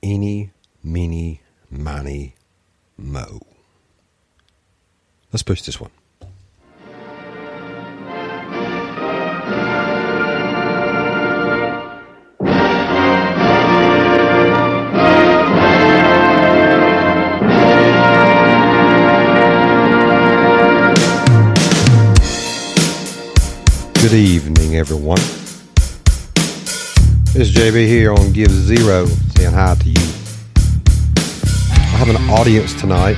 Eeny, meeny, miny, mo. Let's push this one. Good evening, everyone. It's JB here on Give Zero, saying hi to you. I have an audience tonight.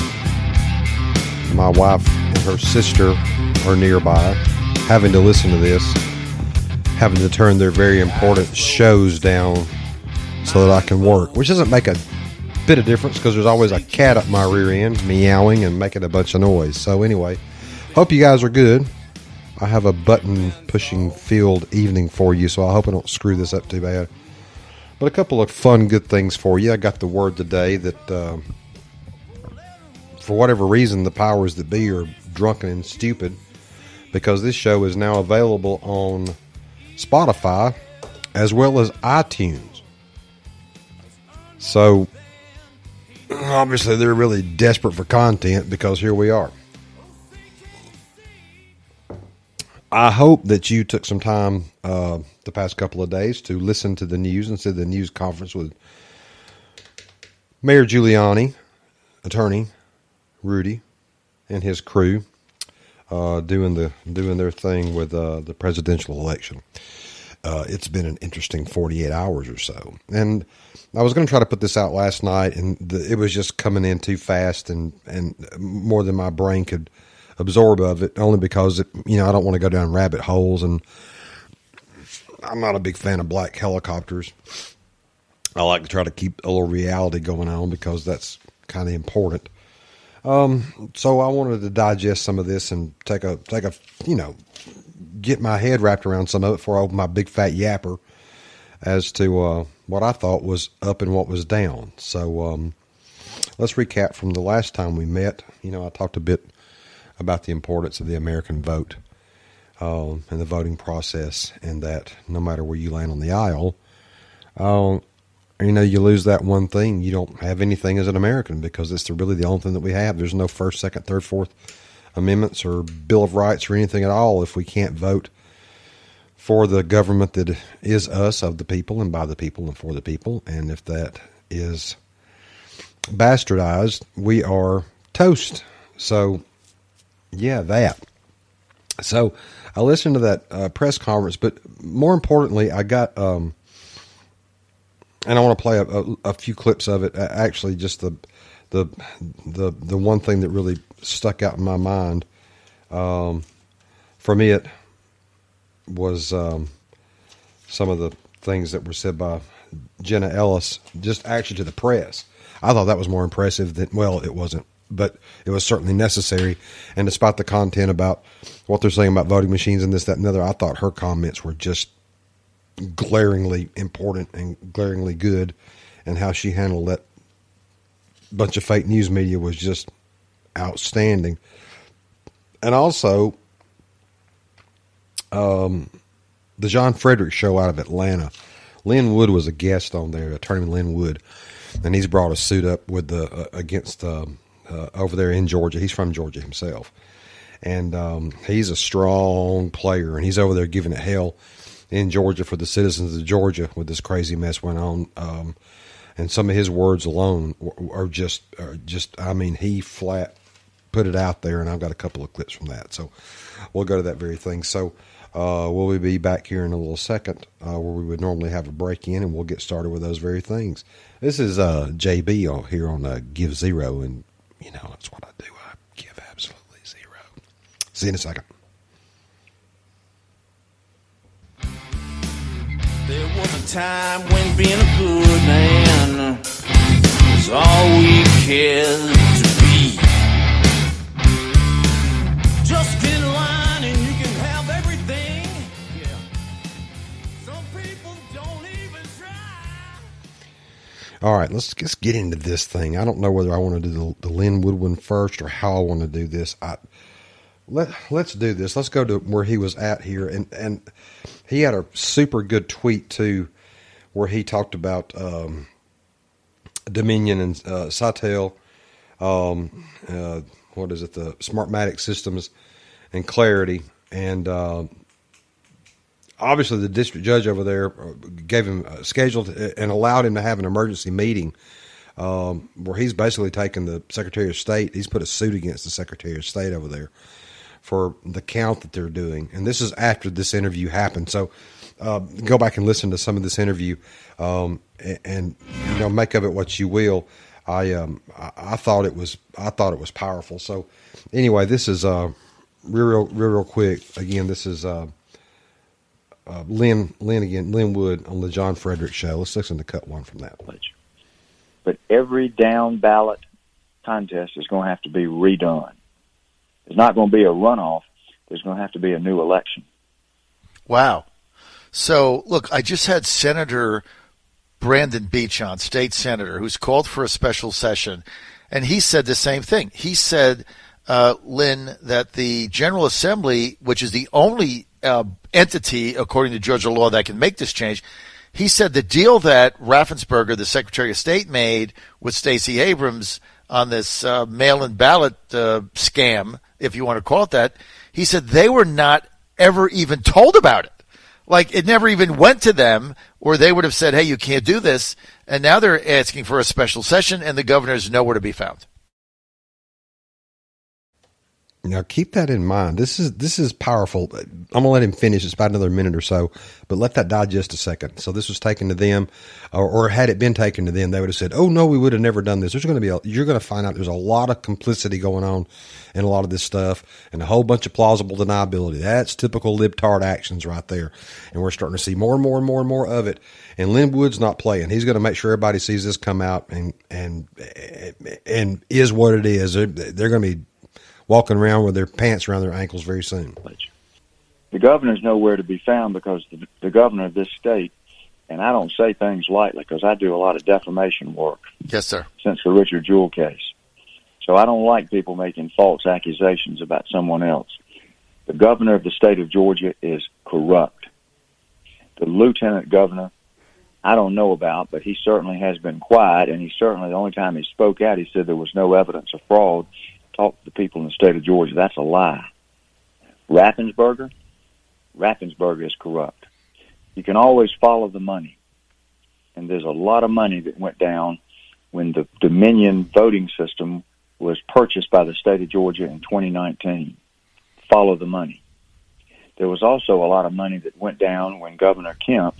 My wife and her sister are nearby, having to listen to this, having to turn their very important shows down so that I can work, which doesn't make a bit of difference because there's always a cat up my rear end meowing and making a bunch of noise. So anyway, hope you guys are good. I have a button-pushing field evening for you, so I hope I don't screw this up too bad. But a couple of fun, good things for you. I got the word today that, for whatever reason, the powers that be are drunken and stupid, because this show is now available on Spotify as well as iTunes. So, obviously, they're really desperate for content, because here we are. I hope that you took some time the past couple of days to listen to the news instead of the news conference with Mayor Giuliani, Attorney Rudy, and his crew doing their thing with the presidential election. It's been an interesting 48 hours or so. And I was going to try to put this out last night, and it was just coming in too fast and more than my brain could absorb of it, only because I don't want to go down rabbit holes, and I'm not a big fan of black helicopters. I like to try to keep a little reality going on because that's kind of important. So I wanted to digest some of this and take a get my head wrapped around some of it before I open my big fat yapper as to what I thought was up and what was down. So let's recap from the last time we met. I talked a bit about the importance of the American vote and the voting process, and that no matter where you land on the aisle, you lose that one thing. You don't have anything as an American, because it's really the only thing that we have. There's no First, Second, Third, Fourth Amendments or Bill of Rights or anything at all if we can't vote for the government that is us, of the people, and by the people, and for the people. And if that is bastardized, we are toast. So yeah, that. So I listened to that press conference, but more importantly, I got, and I want to play a few clips of it. Actually, just the one thing that really stuck out in my mind, for me, it was some of the things that were said by Jenna Ellis, just actually to the press. I thought that was more impressive than, well, it wasn't, but it was certainly necessary. And despite the content about what they're saying about voting machines and this, that, and the other, I thought her comments were just glaringly important and glaringly good. And how she handled that bunch of fake news media was just outstanding. And also, the John Frederick show out of Atlanta. Lynn Wood was a guest on there, Attorney Lynn Wood. And he's brought a suit up with against over there in Georgia. He's from Georgia himself. And he's a strong player, and he's over there giving it hell in Georgia for the citizens of Georgia with this crazy mess went on. And some of his words alone are just, he flat put it out there, and I've got a couple of clips from that. So we'll go to that very thing. So we'll be back here in a little second where we would normally have a break in, and we'll get started with those very things. This is JB here on Give Zero, and that's what I do. I give absolutely zero. See you in a second. There was a time when being a good man was all we cared to be. Just get in line and you can have everything. Yeah. Some people don't even try. All right, let's just get into this thing. I don't know whether I want to do the Lynn Wood one first or how I want to do this. Let's do this. Let's go to where he was at here. And he had a super good tweet, too, where he talked about Dominion and Sitel, what is it, the Smartmatic Systems and Clarity. And obviously the district judge over there gave him scheduled and allowed him to have an emergency meeting where he's basically taken the Secretary of State. He's put a suit against the Secretary of State over there for the count that they're doing. And this is after this interview happened. So go back and listen to some of this interview and make of it what you will. I thought it was powerful. So anyway, this is real quick. Again, this is Lynn Wood on the John Frederick Show. Let's listen to cut one from that. But every down ballot contest is going to have to be redone. There's not going to be a runoff. There's going to have to be a new election. Wow. So, look, I just had Senator Brandon Beach on, state senator, who's called for a special session, and he said the same thing. He said, Lynn, that the General Assembly, which is the only entity, according to Georgia law, that can make this change, he said the deal that Raffensperger, the Secretary of State, made with Stacey Abrams on this mail-in ballot scam, if you want to call it that, he said they were not ever even told about it. Like, it never even went to them, or they would have said, hey, you can't do this. And now they're asking for a special session, and the governor is nowhere to be found. Now, keep that in mind. This is powerful. I'm going to let him finish. It's about another minute or so, but let that digest a second. So this was taken to them, or had it been taken to them, they would have said, oh, no, we would have never done this. You're going to find out there's a lot of complicity going on in a lot of this stuff and a whole bunch of plausible deniability. That's typical libtard actions right there. And we're starting to see more and more and more and more of it. And Lynn Wood's not playing. He's going to make sure everybody sees this come out and is what it is. They're going to be walking around with their pants around their ankles very soon. The governor's nowhere to be found because the governor of this state, and I don't say things lightly because I do a lot of defamation work. Yes, sir. Since the Richard Jewell case. So I don't like people making false accusations about someone else. The governor of the state of Georgia is corrupt. The lieutenant governor, I don't know about, but he certainly has been quiet, and he certainly, the only time he spoke out, he said there was no evidence of fraud. Talk to the people in the state of Georgia. That's a lie. Raffensperger is corrupt. You can always follow the money. And there's a lot of money that went down when the Dominion voting system was purchased by the state of Georgia in 2019. Follow the money. There was also a lot of money that went down when Governor Kemp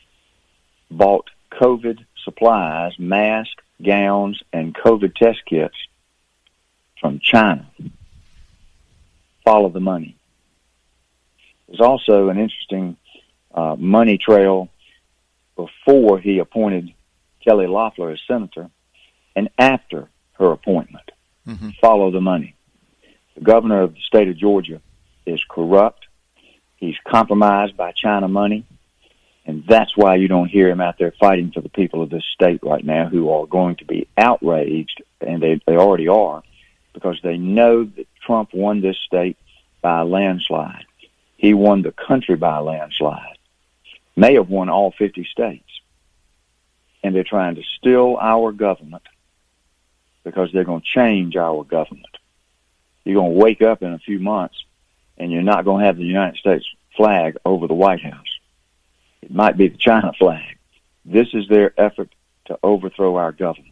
bought COVID supplies, masks, gowns, and COVID test kits from China. Follow the money. There's also an interesting money trail before he appointed Kelly Loeffler as senator and after her appointment. Mm-hmm. Follow the money. The governor of the state of Georgia is corrupt. He's compromised by China money, and that's why you don't hear him out there fighting for the people of this state right now who are going to be outraged, and they already are, because they know that Trump won this state by a landslide. He won the country by a landslide. May have won all 50 states. And they're trying to steal our government because they're going to change our government. You're going to wake up in a few months and you're not going to have the United States flag over the White House. It might be the China flag. This is their effort to overthrow our government.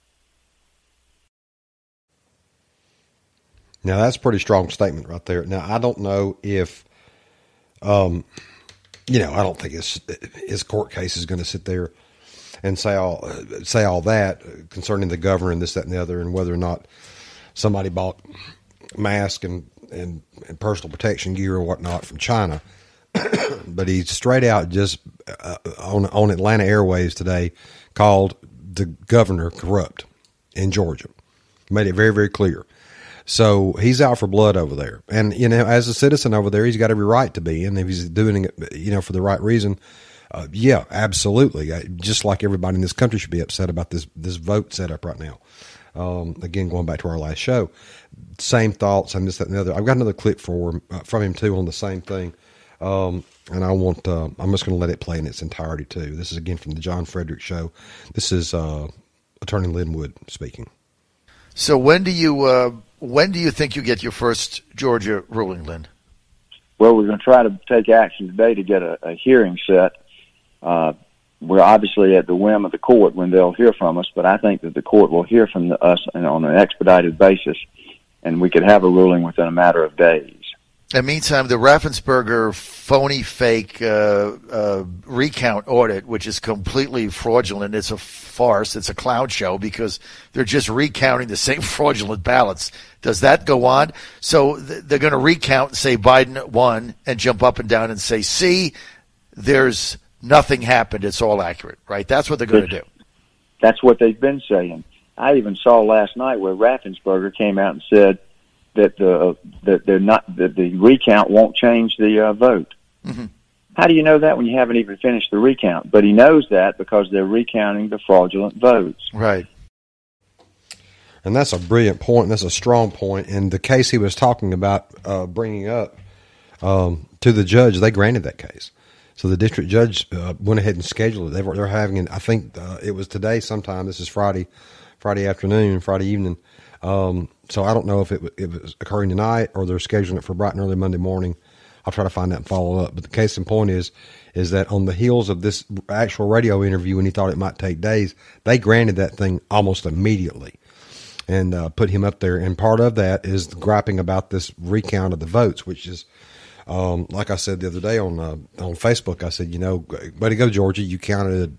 Now, that's a pretty strong statement right there. Now, I don't know if, I don't think his court case is going to sit there and say all that concerning the governor and this, that, and the other, and whether or not somebody bought masks and personal protection gear or whatnot from China. But he straight out just on Atlanta Airways today called the governor corrupt in Georgia. Made it very, very clear. So he's out for blood over there. And, as a citizen over there, he's got every right to be. And if he's doing it, for the right reason, yeah, absolutely. Just like everybody in this country should be upset about this vote setup right now. Again, going back to our last show, same thoughts and this, that, and the other. I've got another clip from him too on the same thing. And I'm just going to let it play in its entirety too. This is again from the John Frederick Show. This is, Attorney Linwood speaking. So when do you think you get your first Georgia ruling, Lynn? Well, we're going to try to take action today to get a hearing set. We're obviously at the whim of the court when they'll hear from us, but I think that the court will hear from us on an expedited basis, and we could have a ruling within a matter of days. In the meantime, the Raffensperger phony fake recount audit, which is completely fraudulent, it's a farce, it's a clown show because they're just recounting the same fraudulent ballots. Does that go on? So they're going to recount and say Biden won and jump up and down and say, see, there's nothing happened. It's all accurate, right? That's what they're going to do. That's what they've been saying. I even saw last night where Raffensperger came out and said that the recount won't change the vote. Mm-hmm. How do you know that when you haven't even finished the recount? But he knows that because they're recounting the fraudulent votes. Right. And that's a brilliant point. That's a strong point. And the case he was talking about bringing up to the judge, they granted that case. So the district judge went ahead and scheduled it. They're having it. I think it was today sometime. This is Friday afternoon, Friday evening. So I don't know if it was occurring tonight or they're scheduling it for bright and early Monday morning. I'll try to find that and follow up. But the case in point is that on the heels of this actual radio interview, when he thought it might take days, they granted that thing almost immediately and put him up there. And part of that is griping about this recount of the votes, which is, like I said the other day on Facebook, I said, way to go, Georgia. You counted,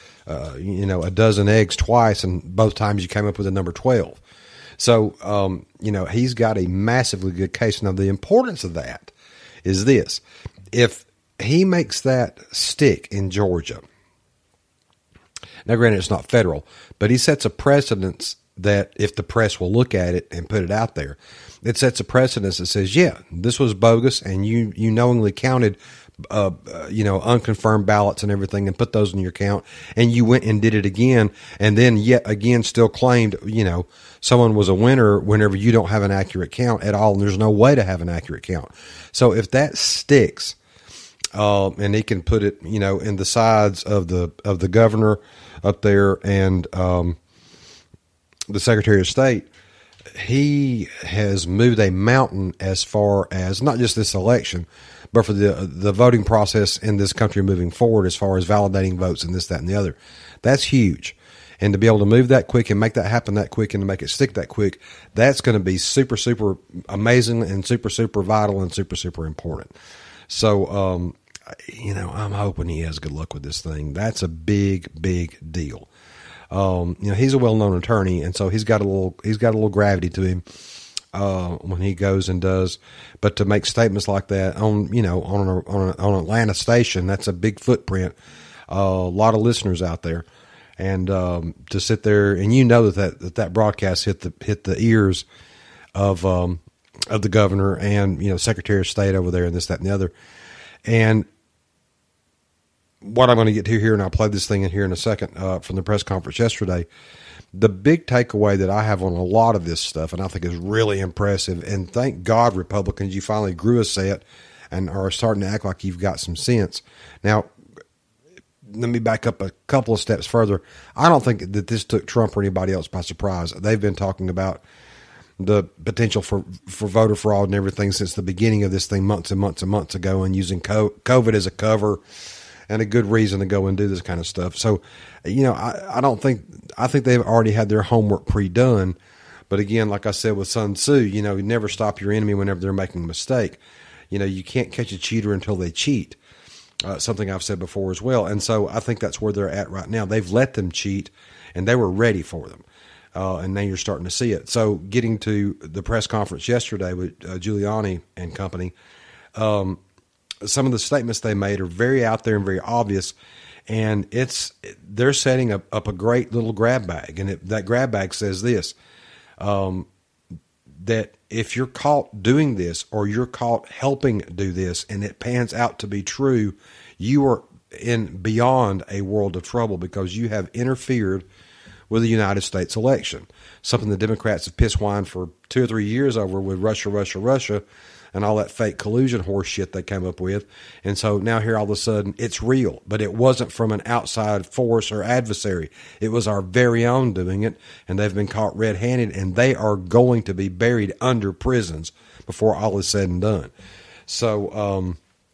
a dozen eggs twice, and both times you came up with the number 12. So, he's got a massively good case. Now, the importance of that is this. If he makes that stick in Georgia, now granted it's not federal, but he sets a precedence that if the press will look at it and put it out there, it sets a precedence that says, yeah, this was bogus and you knowingly counted, unconfirmed ballots and everything and put those in your count, and you went and did it again, and then yet again still claimed, someone was a winner whenever you don't have an accurate count at all, and there's no way to have an accurate count. So if that sticks, and he can put it, in the sides of the governor up there and the Secretary of State, he has moved a mountain as far as not just this election, but for the voting process in this country moving forward, as far as validating votes and this, that, and the other. That's huge. And to be able to move that quick and make that happen that quick and to make it stick that quick, that's going to be super, super amazing and super, super vital and super, super important. So, I'm hoping he has good luck with this thing. That's a big, big deal. He's a well-known attorney, and so he's got a little gravity to him when he goes and does. But to make statements like that on an Atlanta station, that's a big footprint. A lot of listeners out there, and to sit there and that broadcast hit the ears of the governor and Secretary of State over there and this, that, and the other, and. What I'm going to get to here, and I'll play this thing in here in a second from the press conference yesterday, the big takeaway that I have on a lot of this stuff, and I think is really impressive, and thank God, Republicans, you finally grew a set and are starting to act like you've got some sense. Now, let me back up a couple of steps further. I don't think that this took Trump or anybody else by surprise. They've been talking about the potential for voter fraud and everything since the beginning of this thing months and months and months ago, and using COVID as a cover and a good reason to go and do this kind of stuff. So, I think they've already had their homework pre-done. But again, like I said with Sun Tzu, you never stop your enemy whenever they're making a mistake. You can't catch a cheater until they cheat. Something I've said before as well. And so I think that's where they're at right now. They've let them cheat, and they were ready for them. And now you're starting to see it. So getting to the press conference yesterday with Giuliani and company, some of the statements they made are very out there and very obvious, and they're setting up a great little grab bag, and that grab bag says this, that if you're caught doing this or you're caught helping do this and it pans out to be true, you are in beyond a world of trouble because you have interfered with the United States election, something the Democrats have piss whined for 2 or 3 years over with Russia, and all that fake collusion horse shit they came up with. And so now here all of a sudden it's real, but it wasn't from an outside force or adversary. It was our very own doing it, and they've been caught red-handed, and they are going to be buried under prisons before all is said and done. So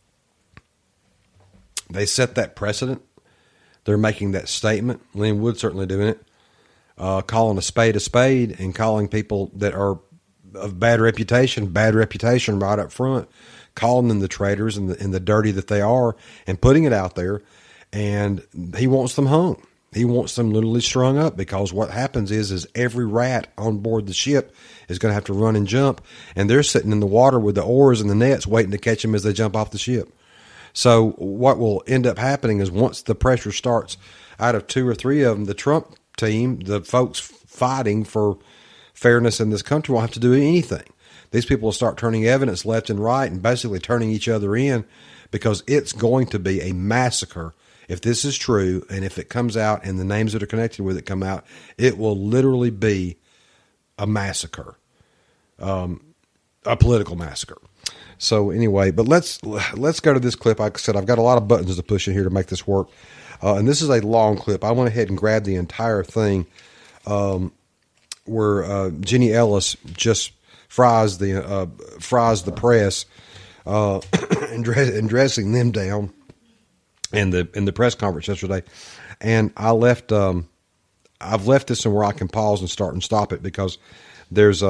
they set that precedent. They're making that statement. Lynn Wood certainly doing it. Calling a spade, and calling people that are of bad reputation right up front, calling them the traitors and the dirty that they are, and putting it out there. And he wants them hung. He wants them literally strung up, because what happens is every rat on board the ship is going to have to run and jump, and they're sitting in the water with the oars and the nets waiting to catch them as they jump off the ship. So what will end up happening is, once the pressure starts, out of 2 or 3 of them, the Trump team, the folks fighting for fairness in this country, won't have to do anything. These people will start turning evidence left and right and basically turning each other in, because it's going to be a massacre. If this is true, and if it comes out and the names that are connected with it come out, it will literally be a massacre, a political massacre. So anyway, but let's go to this clip. Like I said, I've got a lot of buttons to push in here to make this work. And this is a long clip. I went ahead and grabbed the entire thing where Jenny Ellis just fries the press and dressing them down in the press conference yesterday. And I've left this somewhere I can pause and start and stop it, because there's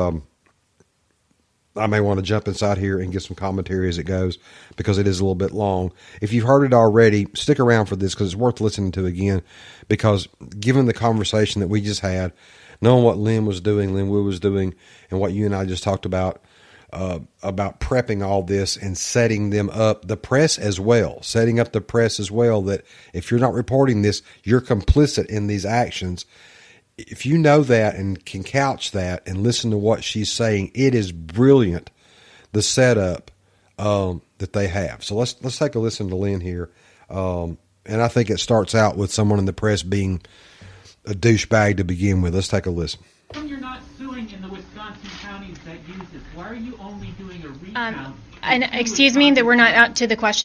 I may want to jump inside here and get some commentary as it goes, because it is a little bit long. If you've heard it already, stick around for this, because it's worth listening to again, because given the conversation that we just had, knowing what Lynn Wood was doing, and what you and I just talked about prepping all this and setting them up, the press as well, setting up the press as well, that if you're not reporting this, you're complicit in these actions. If you know that and can couch that and listen to what she's saying, it is brilliant, the setup that they have. So let's take a listen to Lynn here. And I think it starts out with someone in the press being a douchebag to begin with. Let's take a listen. You're not suing in the Wisconsin counties that use this. Why are you only doing a recount? And excuse me, that we're not out to the question.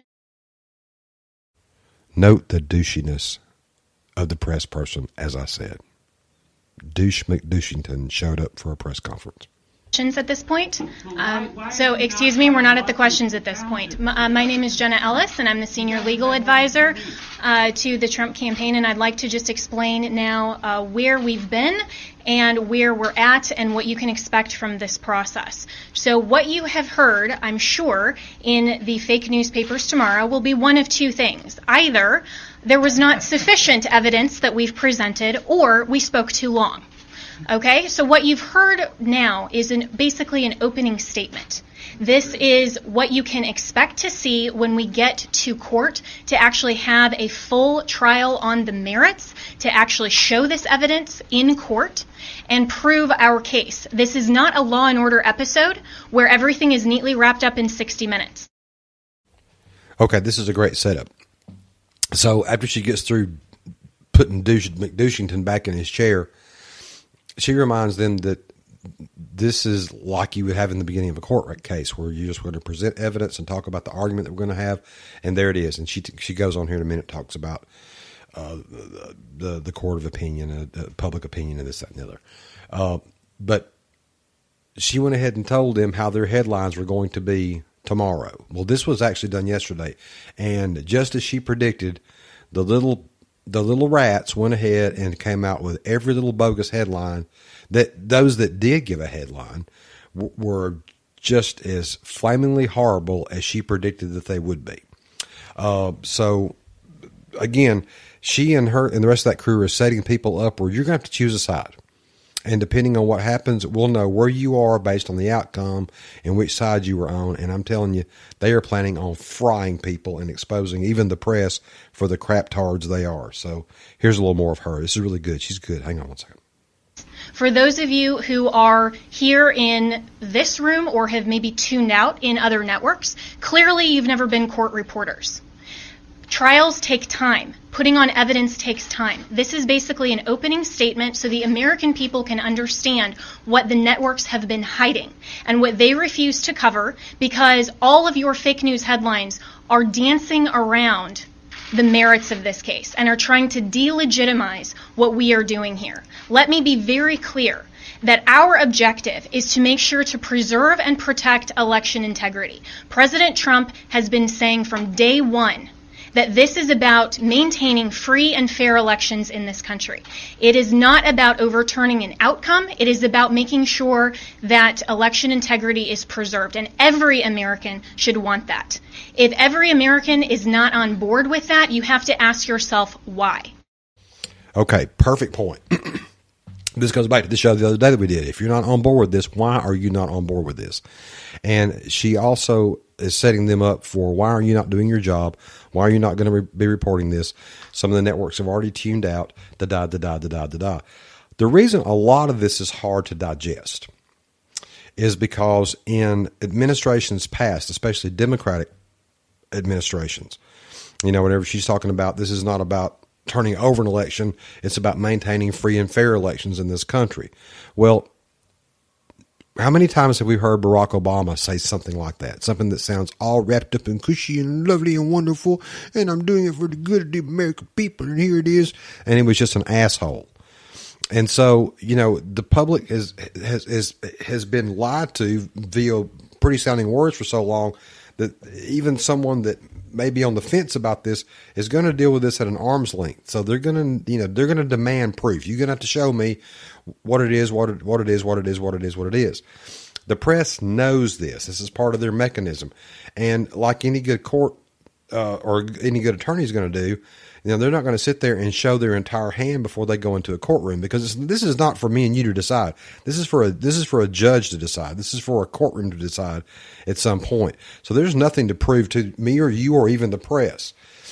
Note the douchiness of the press person, as I said. Douche McDouchington showed up for a press conference. At this point. So excuse me, we're not at the questions at this point. My name is Jenna Ellis, and I'm the senior legal advisor to the Trump campaign, and I'd like to just explain now where we've been and where we're at and what you can expect from this process. So what you have heard, I'm sure, in the fake newspapers tomorrow will be one of 2 things. Either there was not sufficient evidence that we've presented, or we spoke too long. Okay, so what you've heard now is basically an opening statement. This is what you can expect to see when we get to court, to actually have a full trial on the merits, to actually show this evidence in court and prove our case. This is not a Law and Order episode where everything is neatly wrapped up in 60 minutes. Okay, this is a great setup. So after she gets through putting McDouchington back in his chair, she reminds them that this is like you would have in the beginning of a court case, where you're just going to present evidence and talk about the argument that we're going to have, and there it is. And she goes on here in a minute, talks about the court of opinion, public opinion, and this, that, and the other. But she went ahead and told them how their headlines were going to be tomorrow. Well, this was actually done yesterday, and just as she predicted, the little rats went ahead and came out with every little bogus headline. That those that did give a headline were just as flamingly horrible as she predicted that they would be. So again, she and her and the rest of that crew are setting people up where you're going to have to choose a side. And depending on what happens, we'll know where you are based on the outcome and which side you were on. And I'm telling you, they are planning on frying people and exposing even the press for the crap tards they are. So here's a little more of her. This is really good. She's good. Hang on one second. For those of you who are here in this room or have maybe tuned out in other networks, clearly you've never been court reporters. Trials take time. Putting on evidence takes time. This is basically an opening statement so the American people can understand what the networks have been hiding and what they refuse to cover, because all of your fake news headlines are dancing around the merits of this case and are trying to delegitimize what we are doing here. Let me be very clear that our objective is to make sure to preserve and protect election integrity. President Trump has been saying from day one that this is about maintaining free and fair elections in this country. It is not about overturning an outcome. It is about making sure that election integrity is preserved, and every American should want that. If every American is not on board with that, you have to ask yourself why. Okay, perfect point. This goes back to the show the other day that we did. If you're not on board with this, why are you not on board with this? And she also is setting them up for, why are you not doing your job? Why are you not going to be reporting this? Some of the networks have already tuned out. The reason a lot of this is hard to digest is because in administrations past, especially Democratic administrations, whenever she's talking about, this is not about turning over an election, it's about maintaining free and fair elections in this country. Well, how many times have we heard Barack Obama say something like that? Something that sounds all wrapped up and cushy and lovely and wonderful, and I'm doing it for the good of the American people, and here it is. And he was just an asshole. And so, the public has been lied to via pretty sounding words for so long that even someone that may be on the fence about this is going to deal with this at an arm's length. So they're going to demand proof. You're going to have to show me what it is. The press knows this. This is part of their mechanism. And like any good court or any good attorney is going to do, they're not going to sit there and show their entire hand before they go into a courtroom, because this is not for me and you to decide. This is for a judge to decide. This is for a courtroom to decide at some point. So there's nothing to prove to me or you or even the press.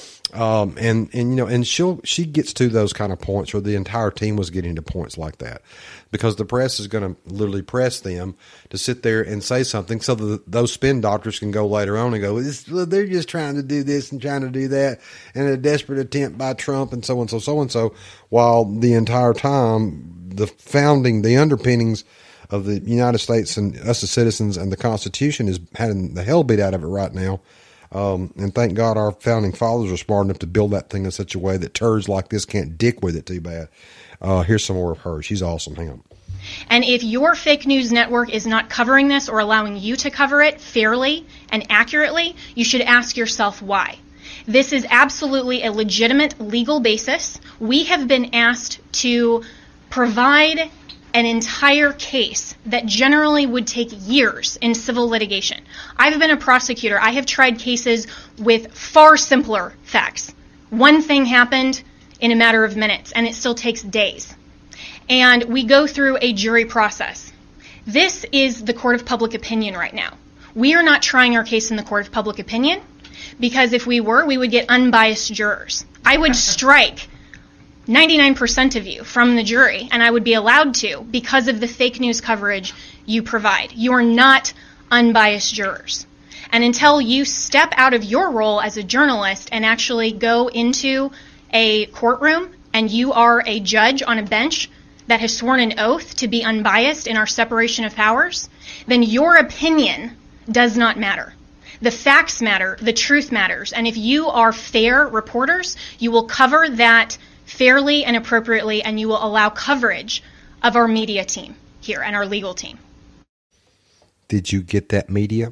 And she gets to those kind of points, or the entire team was getting to points like that, because the press is going to literally press them to sit there and say something so that those spin doctors can go later on and go, they're just trying to do this and trying to do that, and a desperate attempt by Trump and so and so, while the entire time the underpinnings of the United States and us as citizens and the Constitution is having the hell beat out of it right now. And thank God our founding fathers were smart enough to build that thing in such a way that turds like this can't dick with it too bad. Here's some more of her. She's awesome. Hang on. And if your fake news network is not covering this or allowing you to cover it fairly and accurately, you should ask yourself why. This is absolutely a legitimate legal basis. We have been asked to provide an entire case that generally would take years in civil litigation. I've been a prosecutor. I have tried cases with far simpler facts. One thing happened in a matter of minutes, and it still takes days. And we go through a jury process. This is the court of public opinion right now. We are not trying our case in the court of public opinion, because if we were, we would get unbiased jurors. I would strike 99% of you from the jury, and I would be allowed to because of the fake news coverage you provide. You are not unbiased jurors. And until you step out of your role as a journalist and actually go into a courtroom and you are a judge on a bench that has sworn an oath to be unbiased in our separation of powers, then your opinion does not matter. The facts matter, the truth matters, and if you are fair reporters, you will cover that fairly and appropriately, and you will allow coverage of our media team here and our legal team. Did you get that, media?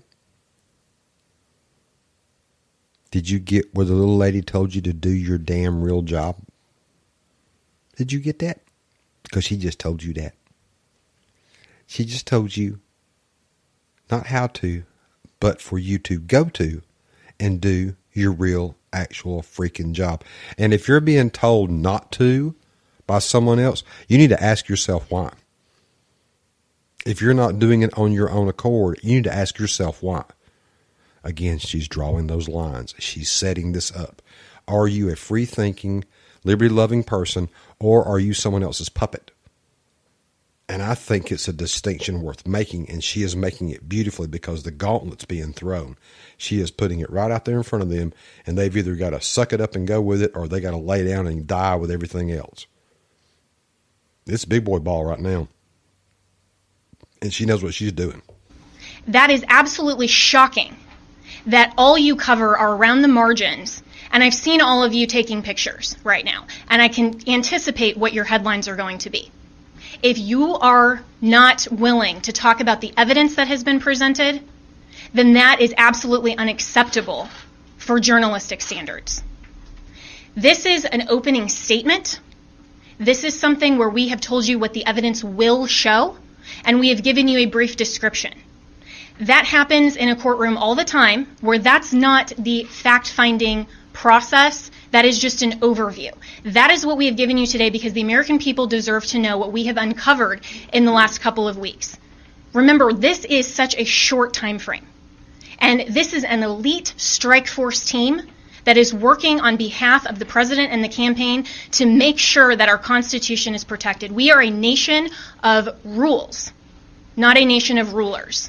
Did you get where the little lady told you to do your damn real job? Did you get that? Because she just told you that. She just told you not how to, but for you to go to and do your real actual freaking job. And if you're being told not to by someone else, you need to ask yourself why. If you're not doing it on your own accord, you need to ask yourself why. Again, she's drawing those lines. She's setting this up. Are you a free-thinking, liberty-loving person, or are you someone else's puppet? And I think it's a distinction worth making, and she is making it beautifully because the gauntlet's being thrown. She is putting it right out there in front of them, and they've either got to suck it up and go with it, or they got to lay down and die with everything else. It's big boy ball right now, and she knows what she's doing. That is absolutely shocking that all you cover are around the margins. And I've seen all of you taking pictures right now, and I can anticipate what your headlines are going to be. If you are not willing to talk about the evidence that has been presented, then that is absolutely unacceptable for journalistic standards. This is an opening statement. This is something where we have told you what the evidence will show, and we have given you a brief description. That happens in a courtroom all the time, where that's not the fact-finding process. That is just an overview. That is what we have given you today because the American people deserve to know what we have uncovered in the last couple of weeks. Remember, this is such a short time frame. And this is an elite strike force team that is working on behalf of the president and the campaign to make sure that our Constitution is protected. We are a nation of rules, not a nation of rulers.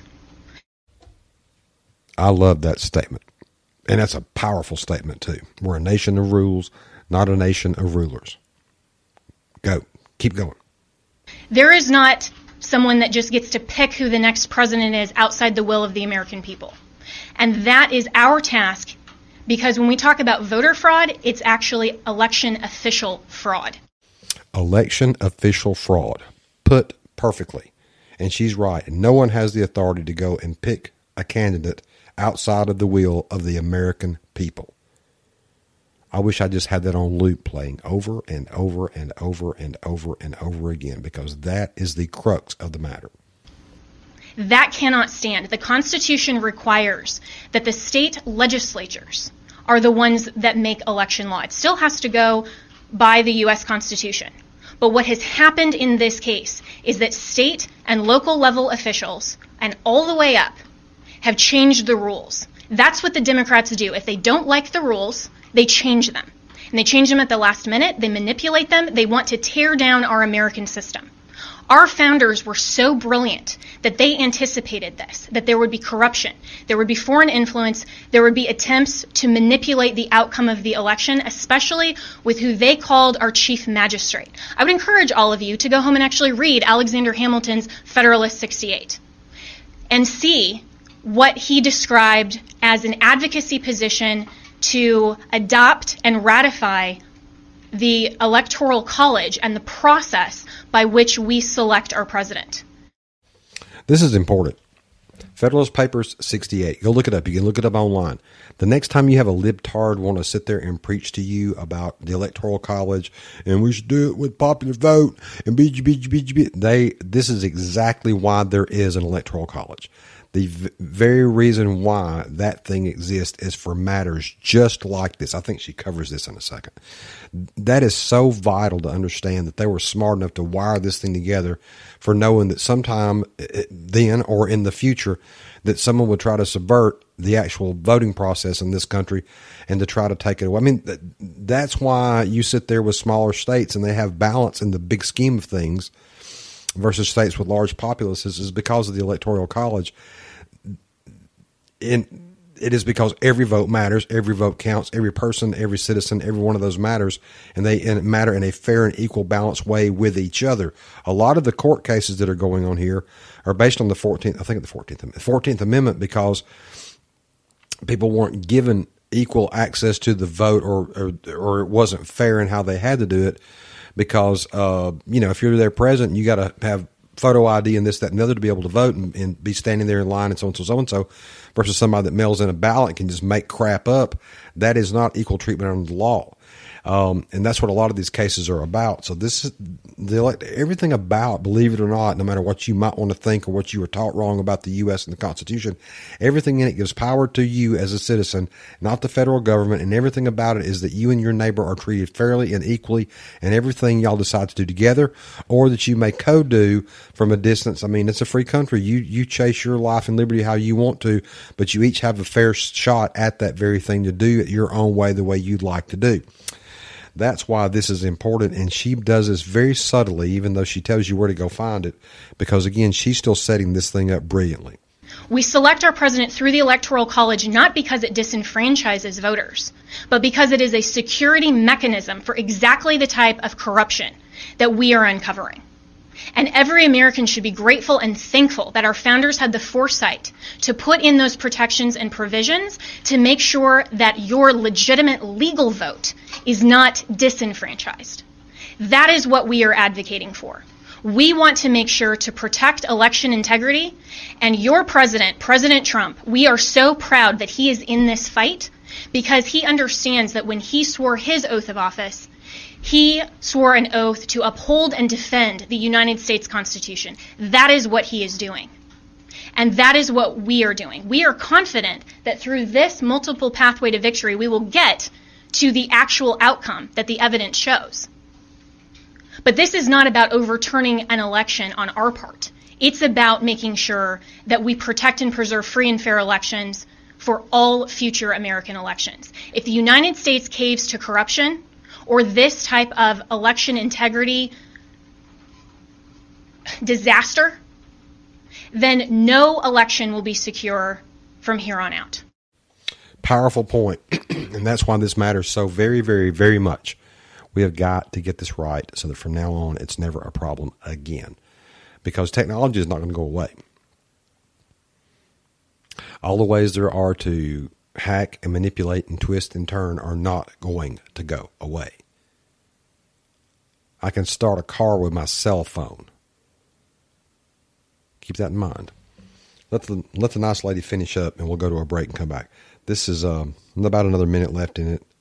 I love that statement. And that's a powerful statement, too. We're a nation of rules, not a nation of rulers. Go. Keep going. There is not someone that just gets to pick who the next president is outside the will of the American people. And that is our task, because when we talk about voter fraud, it's actually election official fraud. Election official fraud. Put perfectly. And she's right. No one has the authority to go and pick a candidate outside of the will of the American people. I wish I just had that on loop playing over and over and over and over and over again, because that is the crux of the matter. That cannot stand. The Constitution requires that the state legislatures are the ones that make election law. It still has to go by the U.S. Constitution. But what has happened in this case is that state and local level officials, and all the way up, have changed the rules. That's what the Democrats do. If they don't like the rules, they change them. And they change them at the last minute. They manipulate them. They want to tear down our American system. Our founders were so brilliant that they anticipated this, that there would be corruption, there would be foreign influence, there would be attempts to manipulate the outcome of the election, especially with who they called our chief magistrate. I would encourage all of you to go home and actually read Alexander Hamilton's Federalist 68 and see what he described as an advocacy position to adopt and ratify the Electoral College and the process by which we select our president. This is important. Federalist Papers 68. Go look it up. You can look it up online. The next time you have a libtard want to sit there and preach to you about the Electoral College and we should do it with popular vote and this is exactly why there is an Electoral College. The very reason why that thing exists is for matters just like this. I think she covers this in a second. That is so vital to understand that they were smart enough to wire this thing together for knowing that sometime then or in the future that someone would try to subvert the actual voting process in this country and to try to take it away. I mean, that's why you sit there with smaller states and they have balance in the big scheme of things versus states with large populaces is because of the Electoral College. It is because every vote matters, every vote counts, every person, every citizen, every one of those matters, and they matter in a fair and equal balanced way with each other. A lot of the court cases that are going on here are based on the 14th Amendment because people weren't given equal access to the vote or it wasn't fair in how they had to do it because, if you're their president, you got to have photo ID and this, that, and the other to be able to vote and be standing there in line and so and so, so and so, versus somebody that mails in a ballot and can just make crap up. That is not equal treatment under the law. And that's what a lot of these cases are about. So this is everything about, believe it or not, no matter what you might want to think or what you were taught wrong about the U.S. and the Constitution, everything in it gives power to you as a citizen, not the federal government. And everything about it is that you and your neighbor are treated fairly and equally, and everything y'all decide to do together or that you may co-do from a distance. I mean, it's a free country. You chase your life and liberty how you want to, but you each have a fair shot at that very thing to do it your own way, the way you'd like to do. That's why this is important, and she does this very subtly, even though she tells you where to go find it, because, again, she's still setting this thing up brilliantly. We select our president through the Electoral College not because it disenfranchises voters, but because it is a security mechanism for exactly the type of corruption that we are uncovering. And every American should be grateful and thankful that our founders had the foresight to put in those protections and provisions to make sure that your legitimate legal vote is not disenfranchised. That is what we are advocating for. We want to make sure to protect election integrity, and your president, President Trump, we are so proud that he is in this fight because he understands that when he swore his oath of office, he swore an oath to uphold and defend the United States Constitution. That is what he is doing. And that is what we are doing. We are confident that through this multiple pathway to victory, we will get to the actual outcome that the evidence shows. But this is not about overturning an election on our part. It's about making sure that we protect and preserve free and fair elections for all future American elections. If the United States caves to corruption or this type of election integrity disaster, then no election will be secure from here on out. Powerful point. And that's why this matters so very, very, very much. We have got to get this right so that from now on it's never a problem again. Because technology is not going to go away. All the ways there are to hack and manipulate and twist and turn are not going to go away. I can start a car with my cell phone. Keep that in mind. Let the nice lady finish up, and we'll go to a break and come back. This is about another minute left in it.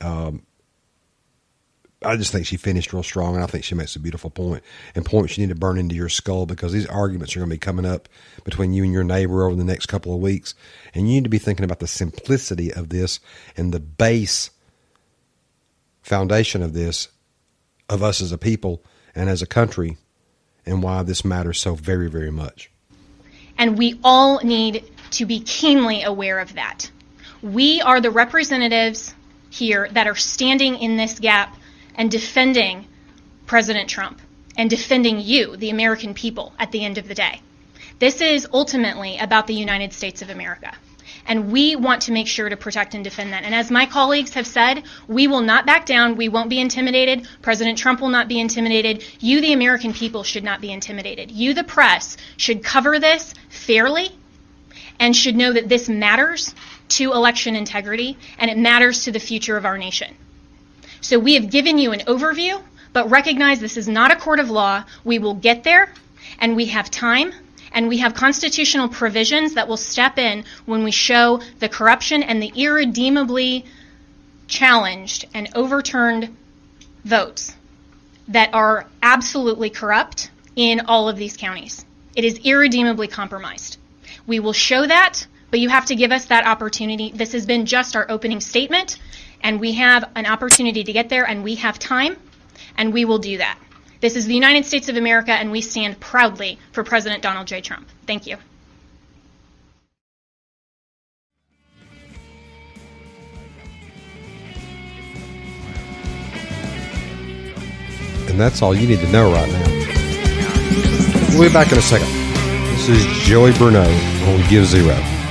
I just think she finished real strong, and I think she makes a beautiful point, and points you need to burn into your skull, because these arguments are going to be coming up between you and your neighbor over the next couple of weeks, and you need to be thinking about the simplicity of this and the base foundation of this, of us as a people and as a country, and why this matters so very, very much. And we all need to be keenly aware of that. We are the representatives here that are standing in this gap and defending President Trump and defending you, the American people, at the end of the day. This is ultimately about the United States of America. And we want to make sure to protect and defend that. And as my colleagues have said, we will not back down. We won't be intimidated. President Trump will not be intimidated. You, the American people, should not be intimidated. You, the press, should cover this fairly and should know that this matters to election integrity and it matters to the future of our nation. So we have given you an overview, but recognize this is not a court of law. We will get there, and we have time, and we have constitutional provisions that will step in when we show the corruption and the irredeemably challenged and overturned votes that are absolutely corrupt in all of these counties. It is irredeemably compromised. We will show that, but you have to give us that opportunity. This has been just our opening statement. And we have an opportunity to get there, and we have time, and we will do that. This is the United States of America, and we stand proudly for President Donald J. Trump. Thank you. And that's all you need to know right now. We'll be back in a second. This is Joey Bruneau on Give Zero.